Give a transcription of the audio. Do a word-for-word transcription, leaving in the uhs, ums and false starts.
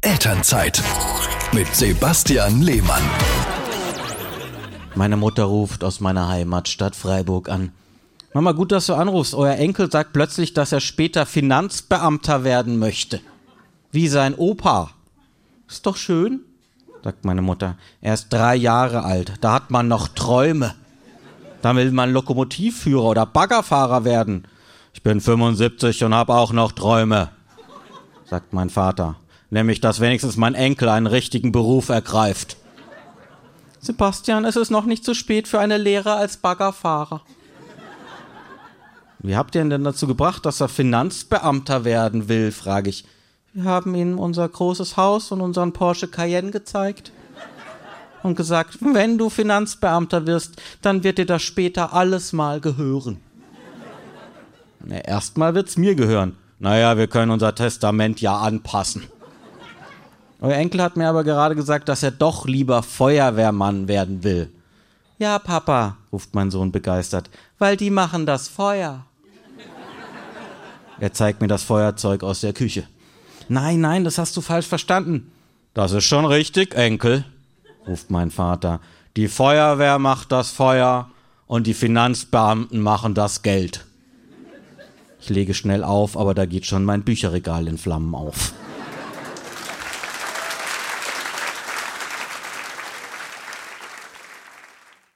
Elternzeit mit Sebastian Lehmann. Meine Mutter ruft aus meiner Heimatstadt Freiburg an. Mama, gut, dass du anrufst. Euer Enkel sagt plötzlich, dass er später Finanzbeamter werden möchte. Wie sein Opa. Ist doch schön, sagt meine Mutter. Er ist drei Jahre alt. Da hat man noch Träume. Da will man Lokomotivführer oder Baggerfahrer werden. Ich bin fünfundsiebzig und habe auch noch Träume, sagt mein Vater. Nämlich, dass wenigstens mein Enkel einen richtigen Beruf ergreift. Sebastian, es ist noch nicht zu spät für eine Lehre als Baggerfahrer. Wie habt ihr ihn denn dazu gebracht, dass er Finanzbeamter werden will, frage ich. Wir haben ihm unser großes Haus und unseren Porsche Cayenne gezeigt und gesagt, wenn du Finanzbeamter wirst, dann wird dir das später alles mal gehören. Na, erstmal wird's mir gehören. Naja, wir können unser Testament ja anpassen. Euer Enkel hat mir aber gerade gesagt, dass er doch lieber Feuerwehrmann werden will. Ja, Papa, ruft mein Sohn begeistert, weil die machen das Feuer. Er zeigt mir das Feuerzeug aus der Küche. Nein, nein, das hast du falsch verstanden. Das ist schon richtig, Enkel, ruft mein Vater. Die Feuerwehr macht das Feuer und die Finanzbeamten machen das Geld. Ich lege schnell auf, aber da geht schon mein Bücherregal in Flammen auf.